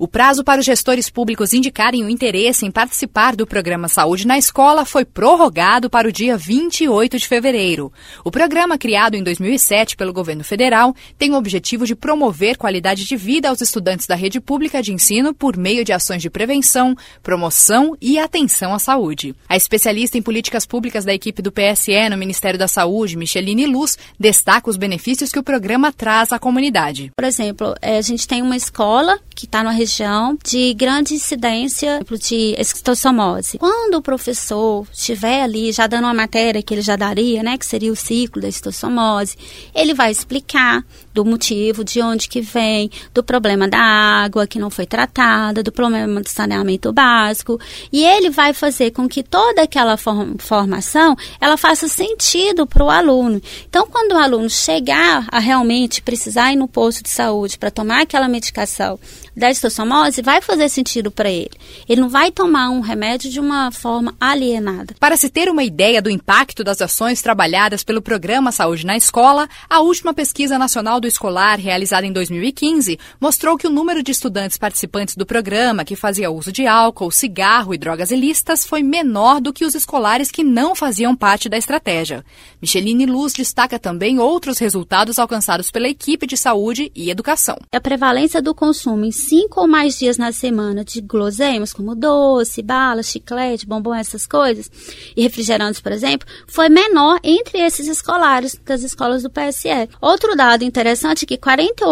O prazo para os gestores públicos indicarem o interesse em participar do programa Saúde na Escola foi prorrogado para o dia 28 de fevereiro. O programa, criado em 2007 pelo governo federal, tem o objetivo de promover qualidade de vida aos estudantes da rede pública de ensino por meio de ações de prevenção, promoção e atenção à saúde. A especialista em políticas públicas da equipe do PSE no Ministério da Saúde, Micheline Luz, destaca os benefícios que o programa traz à comunidade. Por exemplo, a gente tem uma escola que está numa região de grande incidência de esquistossomose. Quando o professor estiver ali já dando uma matéria que ele já daria, né, que seria o ciclo da esquistossomose, ele vai explicar do motivo, de onde que vem, do problema da água que não foi tratada, do problema do saneamento básico, e ele vai fazer com que toda aquela formação, ela faça sentido para o aluno. Então, quando o aluno chegar a realmente precisar ir no posto de saúde para tomar aquela medicação da esquistossomose, vai fazer sentido para ele. Ele não vai tomar um remédio de uma forma alienada. Para se ter uma ideia do impacto das ações trabalhadas pelo Programa Saúde na Escola, a última pesquisa nacional do escolar, realizada em 2015, mostrou que o número de estudantes participantes do programa que fazia uso de álcool, cigarro e drogas ilícitas foi menor do que os escolares que não faziam parte da estratégia. Micheline Luz destaca também outros resultados alcançados pela equipe de saúde e educação. A prevalência do consumo em 5 ou mais dias na semana de guloseimas, como doce, bala, chiclete, bombom, essas coisas, e refrigerantes, por exemplo, foi menor entre esses escolares das escolas do PSE. Outro dado interessante é que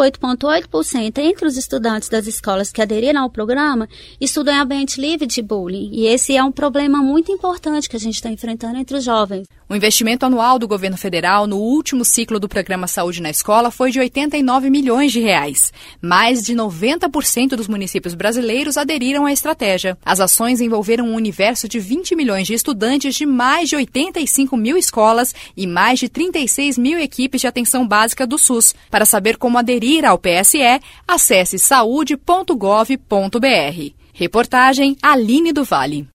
48,8% entre os estudantes das escolas que aderiram ao programa estudam em ambiente livre de bullying. E esse é um problema muito importante que a gente está enfrentando entre os jovens. O investimento anual do governo federal no último ciclo do Programa Saúde na Escola foi de R$ 89 milhões. Mais de 90% dos municípios brasileiros aderiram à estratégia. As ações envolveram um universo de 20 milhões de estudantes de mais de 85 mil escolas e mais de 36 mil equipes de atenção básica do SUS. Para saber como aderir ao PSE, acesse saude.gov.br. Reportagem Aline do Vale.